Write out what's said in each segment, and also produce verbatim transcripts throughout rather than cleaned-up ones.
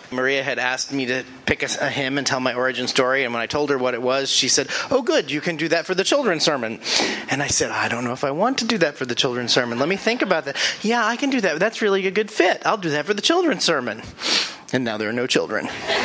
Maria had asked me to pick a, a hymn and tell my origin story, and when I told her what it was, she said, "Oh, good, you can do that for the children's sermon." And I said, "I don't know if I want to do that for the children's sermon. Let me think about that." "Yeah, I can do that. That's really a good fit. I'll do that for the children's sermon." And now there are no children.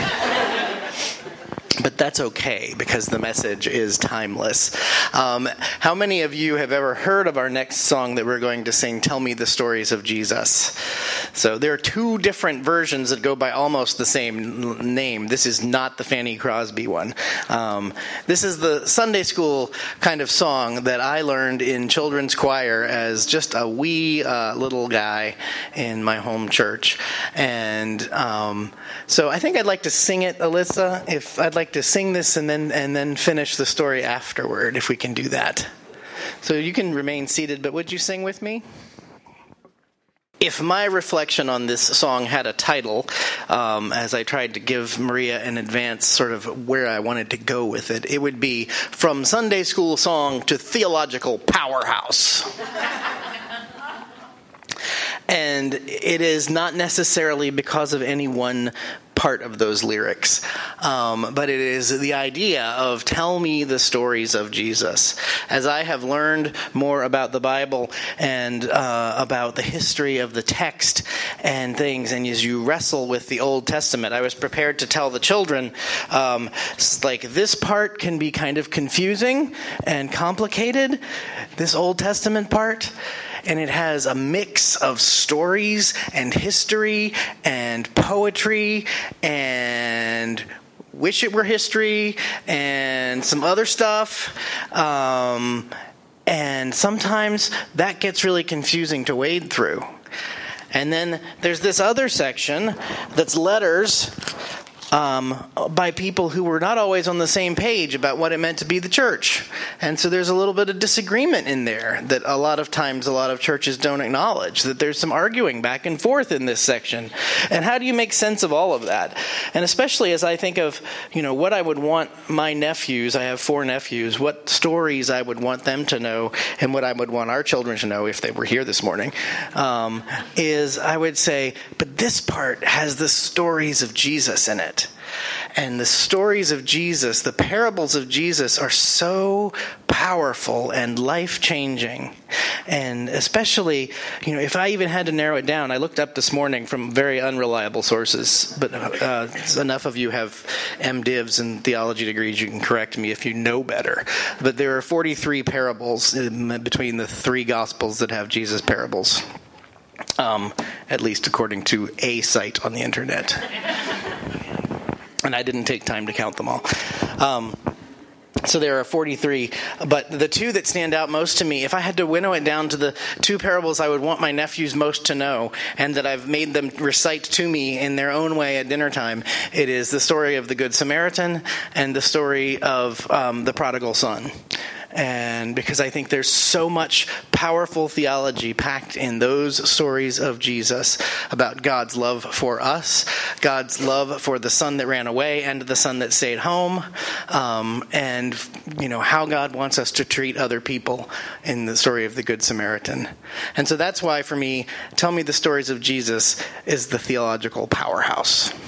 But that's okay, because the message is timeless. Um, how many of you have ever heard of our next song that we're going to sing, Tell Me the Stories of Jesus? So there are two different versions that go by almost the same name. This is not the Fanny Crosby one. Um, this is the Sunday school kind of song that I learned in children's choir as just a wee uh, little guy in my home church. And um, so I think I'd like to sing it, Alyssa, if I'd like to sing this and then and then finish the story afterward, if we can do that. So you can remain seated, but would you sing with me? If my reflection on this song had a title, um, as I tried to give Maria in advance sort of where I wanted to go with it, it would be From Sunday School Song to Theological Powerhouse. And it is not necessarily because of any one part of those lyrics, um, but it is the idea of tell me the stories of Jesus. As I have learned more about the Bible and uh, about the history of the text and things, and as you wrestle with the Old Testament, I was prepared to tell the children, um, like, this part can be kind of confusing and complicated, this Old Testament part. And it has a mix of stories and history and poetry and wish it were history and some other stuff. Um, and sometimes that gets really confusing to wade through. And then there's this other section that's letters Um, by people who were not always on the same page about what it meant to be the church. And so there's a little bit of disagreement in there that a lot of times a lot of churches don't acknowledge, that there's some arguing back and forth in this section. And how do you make sense of all of that? And especially as I think of, you know, what I would want my nephews, I have four nephews, what stories I would want them to know and what I would want our children to know if they were here this morning, um, is I would say, but this part has the stories of Jesus in it. And the stories of Jesus, the parables of Jesus, are so powerful and life-changing. And especially, you know, if I even had to narrow it down, I looked up this morning from very unreliable sources, but uh, enough of you have MDivs and theology degrees, you can correct me if you know better. But there are forty-three parables in, between the three Gospels that have Jesus parables, um, at least according to a site on the internet. And I didn't take time to count them all. Um, so there are forty-three. But the two that stand out most to me, if I had to winnow it down to the two parables I would want my nephews most to know, and that I've made them recite to me in their own way at dinner time, it is the story of the Good Samaritan and the story of um, the prodigal son. And because I think there's so much powerful theology packed in those stories of Jesus about God's love for us, God's love for the son that ran away and the son that stayed home, um, and, you know, how God wants us to treat other people in the story of the Good Samaritan. And so that's why, for me, Tell Me the Stories of Jesus is the theological powerhouse.